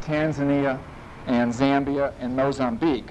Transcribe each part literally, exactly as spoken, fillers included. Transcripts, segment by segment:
Tanzania, and Zambia, and Mozambique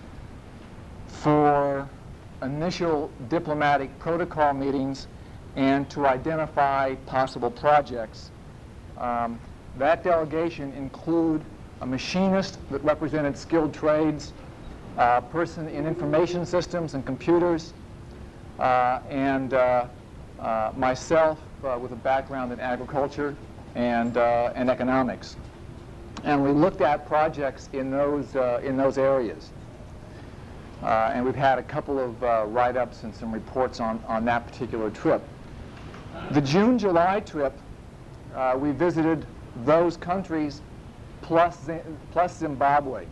for initial diplomatic protocol meetings and to identify possible projects. Um, that delegation included a machinist that represented skilled trades, a person in information systems and computers, uh, and uh, uh, myself uh, with a background in agriculture and, uh, and economics. And we looked at projects in those, uh, in those areas. Uh, and we've had a couple of uh, write-ups and some reports on, on that particular trip. The June-July trip, uh, we visited those countries plus, plus Zimbabwe.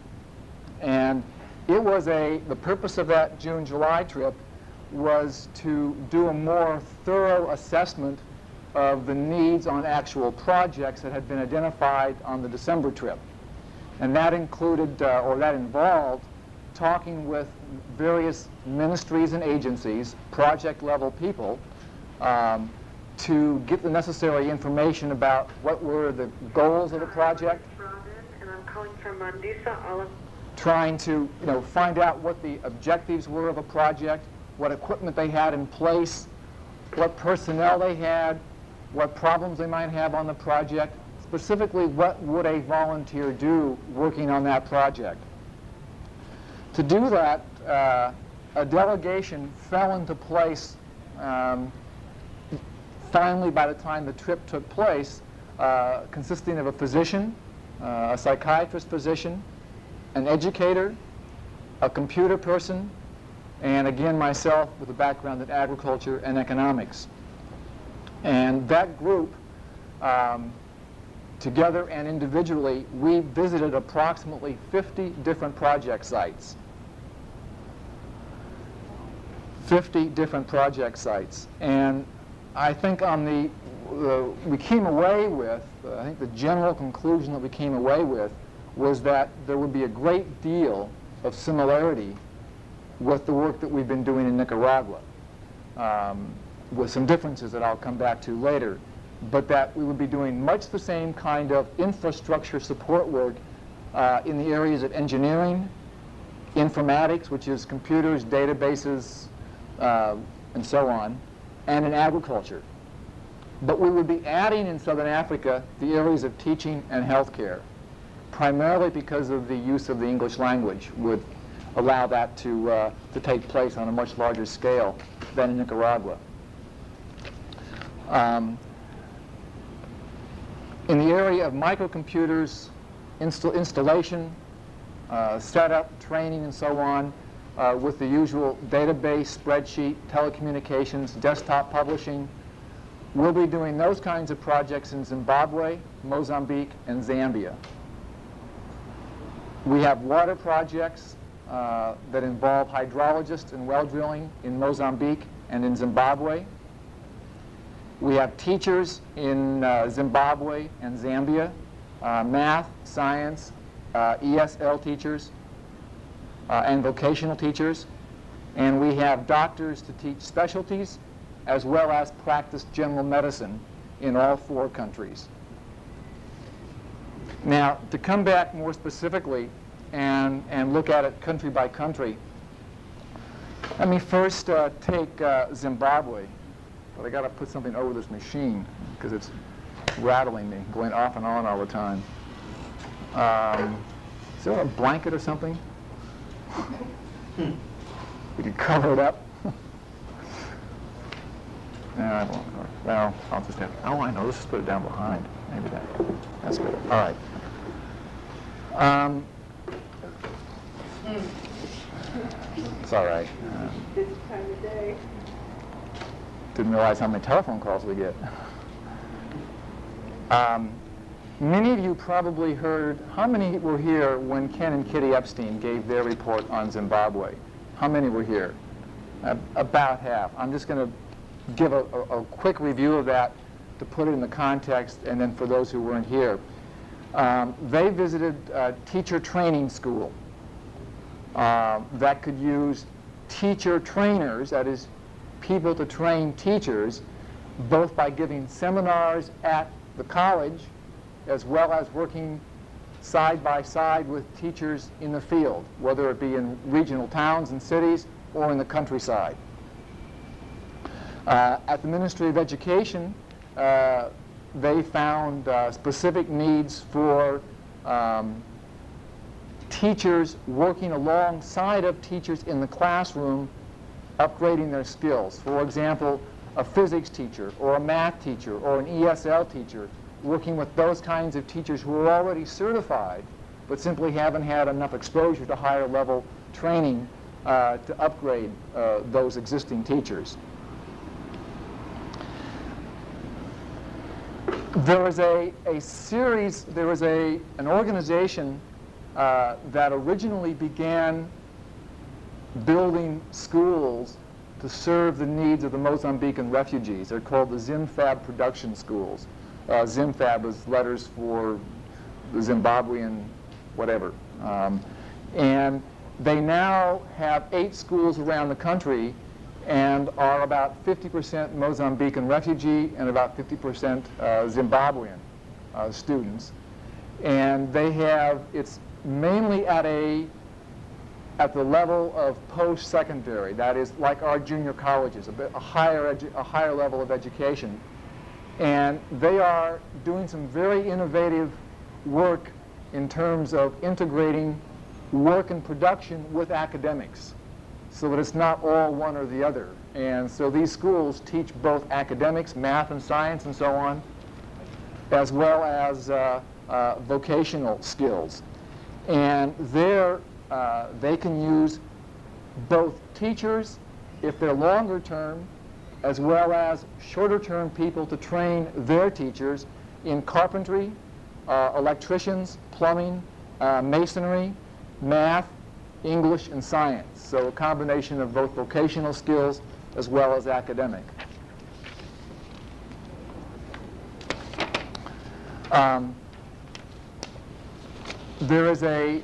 And it was a, the purpose of that June-July trip was to do a more thorough assessment of the needs on actual projects that had been identified on the December trip. And that included, uh, or that involved, talking with various ministries and agencies, project-level people, um, to get the necessary information about what were the goals of the project. And I'm calling from Mandisa, Olive. Trying to, you know, find out what the objectives were of a project, what equipment they had in place, what personnel they had, what problems they might have on the project, specifically what would a volunteer do working on that project. To do that, uh, a delegation fell into place um, finally by the time the trip took place, uh, consisting of a physician, uh, a psychiatrist physician, an educator, a computer person, and again myself with a background in agriculture and economics. And that group, um, together and individually, we visited approximately fifty different project sites. fifty different project sites. And I think on the, uh, we came away with, uh, I think the general conclusion that we came away with was that there would be a great deal of similarity with the work that we've been doing in Nicaragua, um, with some differences that I'll come back to later, but that we would be doing much the same kind of infrastructure support work uh, in the areas of engineering, informatics, which is computers, databases, uh, and so on, and in agriculture. But we would be adding in Southern Africa the areas of teaching and healthcare, primarily because of the use of the English language would allow that to, uh, to take place on a much larger scale than in Nicaragua. Um, in the area of microcomputers, install installation, uh, setup, training, and so on, uh, with the usual database, spreadsheet, telecommunications, desktop publishing, we'll be doing those kinds of projects in Zimbabwe, Mozambique, and Zambia. We have water projects uh, that involve hydrologists and well drilling in Mozambique and in Zimbabwe. We have teachers in uh, Zimbabwe and Zambia, uh, math, science, uh, E S L teachers, uh, and vocational teachers. And we have doctors to teach specialties as well as practice general medicine in all four countries. Now, to come back more specifically and, and look at it country by country, let me first uh, take uh, Zimbabwe. But I got to put something over this machine because it's rattling me, going off and on all the time. Um, is there a blanket or something? We could cover it up. No, I won't. Well, I'll just have. Oh, I know. Let's just put it down behind. Maybe that. That's good. All right. Um, it's all right. Uh, This time of day. Didn't realize how many telephone calls we get. Um, many of you probably heard. How many were here when Ken and Kitty Epstein gave their report on Zimbabwe? How many were here? Uh, about half. I'm just going to give a, a, a quick review of that to put it in the context, and then for those who weren't here. Um, they visited a teacher training school uh, that could use teacher trainers, that is, people to train teachers, both by giving seminars at the college as well as working side by side with teachers in the field, whether it be in regional towns and cities or in the countryside. Uh, at the Ministry of Education, uh, they found uh, specific needs for um, teachers working alongside of teachers in the classroom, upgrading their skills. For example, a physics teacher or a math teacher or an E S L teacher working with those kinds of teachers who are already certified but simply haven't had enough exposure to higher level training uh, to upgrade uh, those existing teachers. There was a, a series, there was a, an organization uh, that originally began building schools to serve the needs of the Mozambican refugees. They're called the ZimFab Production Schools. Uh, ZimFab is letters for the Zimbabwean whatever. Um, and they now have eight schools around the country and are about fifty percent Mozambican refugee and about fifty percent uh, Zimbabwean uh, students. And they have, it's mainly at a, at the level of post-secondary, that is like our junior colleges, a, bit, a, higher edu- a higher level of education. And they are doing some very innovative work in terms of integrating work and production with academics, so that it's not all one or the other. And so these schools teach both academics, math and science and so on, as well as uh, uh, vocational skills. And there uh, they can use both teachers, if they're longer term, as well as shorter term people to train their teachers in carpentry, uh, electricians, plumbing, uh, masonry, math, English, and science. So a combination of both vocational skills as well as academic. Um, there is a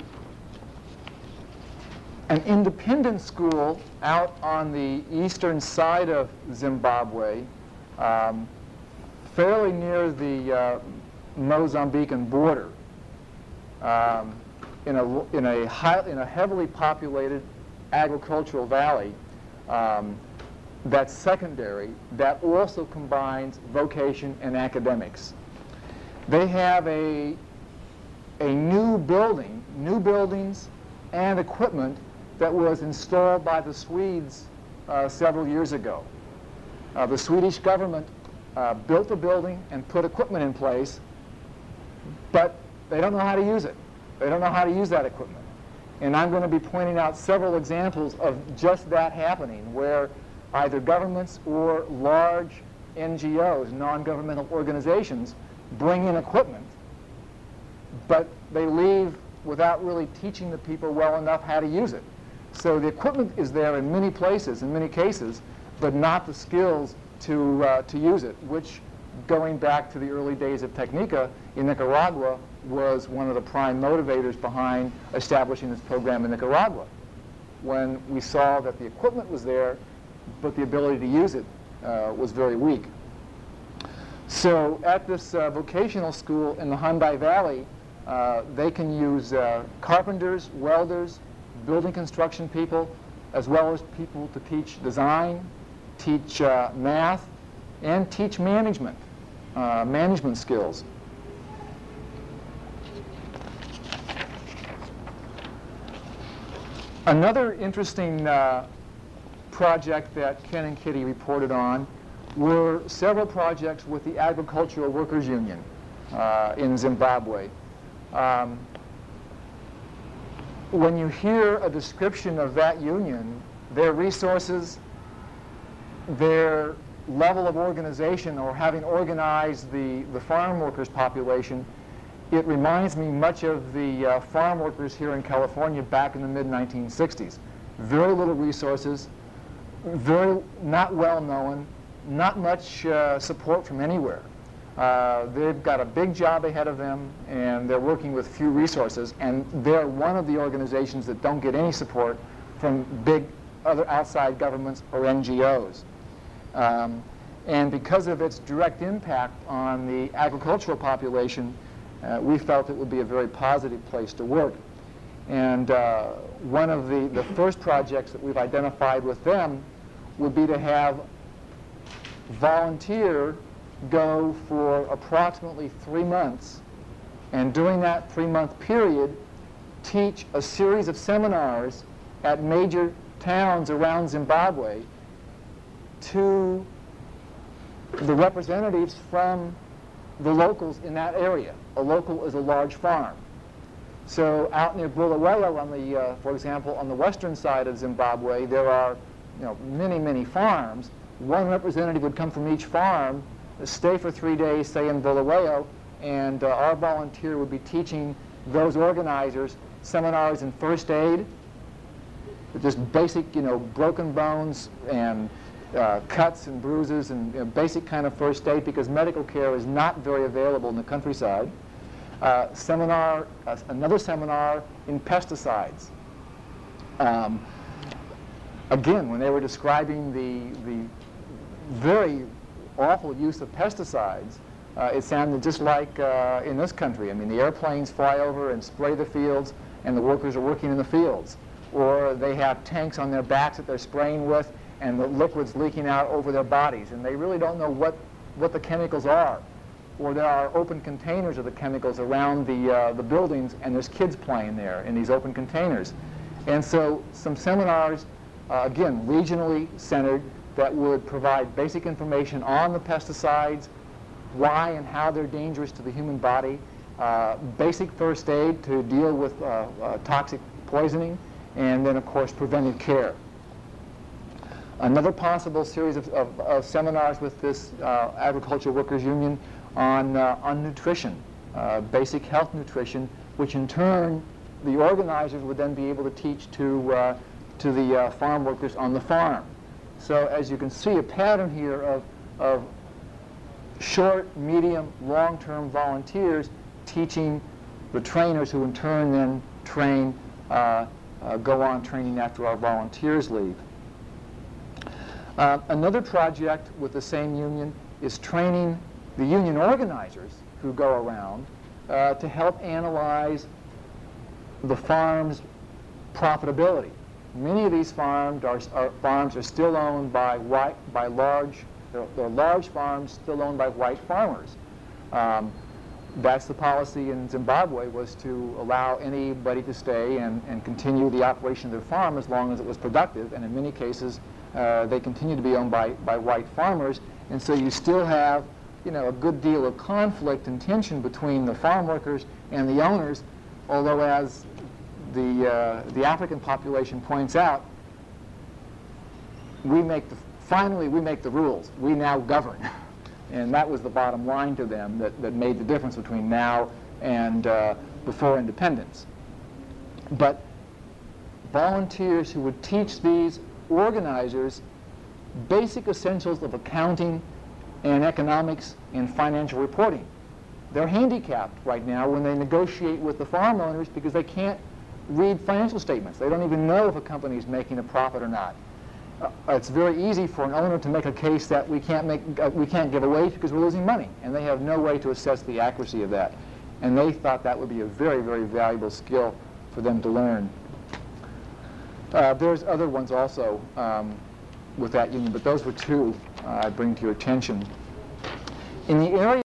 an independent school out on the eastern side of Zimbabwe, um, fairly near the uh, Mozambican border, um, in a in a high, in a heavily populated agricultural valley um, that's secondary, that also combines vocation and academics. They have a a new building, new buildings and equipment that was installed by the Swedes uh, several years ago. Uh, the Swedish government uh, built the building and put equipment in place, but they don't know how to use it. They don't know how to use that equipment. And I'm going to be pointing out several examples of just that happening, where either governments or large N G Os, non-governmental organizations, bring in equipment, but they leave without really teaching the people well enough how to use it. So the equipment is there in many places, in many cases, but not the skills to, uh, to use it, which, going back to the early days of Technica in Nicaragua, was one of the prime motivators behind establishing this program in Nicaragua, when we saw that the equipment was there, but the ability to use it uh, was very weak. So at this uh, vocational school in the Handai Valley, uh, they can use uh, carpenters, welders, building construction people, as well as people to teach design, teach uh, math, and teach management, uh, management skills. Another interesting uh, project that Ken and Kitty reported on were several projects with the Agricultural Workers Union uh, in Zimbabwe. Um, when you hear a description of that union, their resources, their level of organization, or having organized the, the farm workers population, it reminds me much of the uh, farm workers here in California back in the mid nineteen sixties. Very little resources, very not well known, not much uh, support from anywhere. Uh, they've got a big job ahead of them, and they're working with few resources, and they're one of the organizations that don't get any support from big other outside governments or N G Os. Um, and because of its direct impact on the agricultural population, uh, we felt it would be a very positive place to work. And uh, one of the, the first projects that we've identified with them would be to have volunteer go for approximately three months, and during that three-month period, teach a series of seminars at major towns around Zimbabwe to the representatives from the locals in that area. A local is a large farm. So out near Bulawayo, on the, uh, for example, on the western side of Zimbabwe, there are, you know, many, many farms. One representative would come from each farm, stay for three days, say in Bulawayo, and uh, our volunteer would be teaching those organizers seminars in first aid, just basic, you know, broken bones and uh, cuts and bruises and, you know, basic kind of first aid, because medical care is not very available in the countryside. Uh, seminar, uh, another seminar in pesticides. Um, again, when they were describing the, the very awful use of pesticides, uh, it sounded just like uh, in this country. I mean, the airplanes fly over and spray the fields, and the workers are working in the fields. Or they have tanks on their backs that they're spraying with, and the liquid's leaking out over their bodies, and they really don't know what, what the chemicals are. Or there are open containers of the chemicals around the, uh, the buildings, and there's kids playing there in these open containers. And so some seminars, uh, again, regionally centered, that would provide basic information on the pesticides, why and how they're dangerous to the human body, uh, basic first aid to deal with uh, uh, toxic poisoning, and then, of course, preventive care. Another possible series of, of, of seminars with this uh, Agricultural Workers Union on, uh, on nutrition, uh, basic health nutrition, which in turn the organizers would then be able to teach to, uh, to the uh, farm workers on the farm. So as you can see, a pattern here of, of short, medium, long-term volunteers teaching the trainers, who in turn then train, uh, uh, go on training after our volunteers leave. Uh, another project with the same union is training the union organizers who go around uh, to help analyze the farm's profitability. Many of these farms are, are, farms are still owned by white, by large, they're, they're large farms still owned by white farmers. Um, that's the policy in Zimbabwe, was to allow anybody to stay and, and continue the operation of their farm as long as it was productive, and in many cases uh, they continue to be owned by, by white farmers, and so you still have, you know, a good deal of conflict and tension between the farm workers and the owners, although as the, uh, the African population points out, we make the, finally we make the rules. We now govern. And that was the bottom line to them that, that made the difference between now and uh, before independence. But volunteers who would teach these organizers basic essentials of accounting and economics and financial reporting. They're handicapped right now when they negotiate with the farm owners because they can't read financial statements. They don't even know if a company is making a profit or not. Uh, it's very easy for an owner to make a case that we can't make, uh, we can't give away because we're losing money, and they have no way to assess the accuracy of that. And they thought that would be a very, very valuable skill for them to learn. Uh, there's other ones also um, with that union, but those were two uh, I bring to your attention. In the area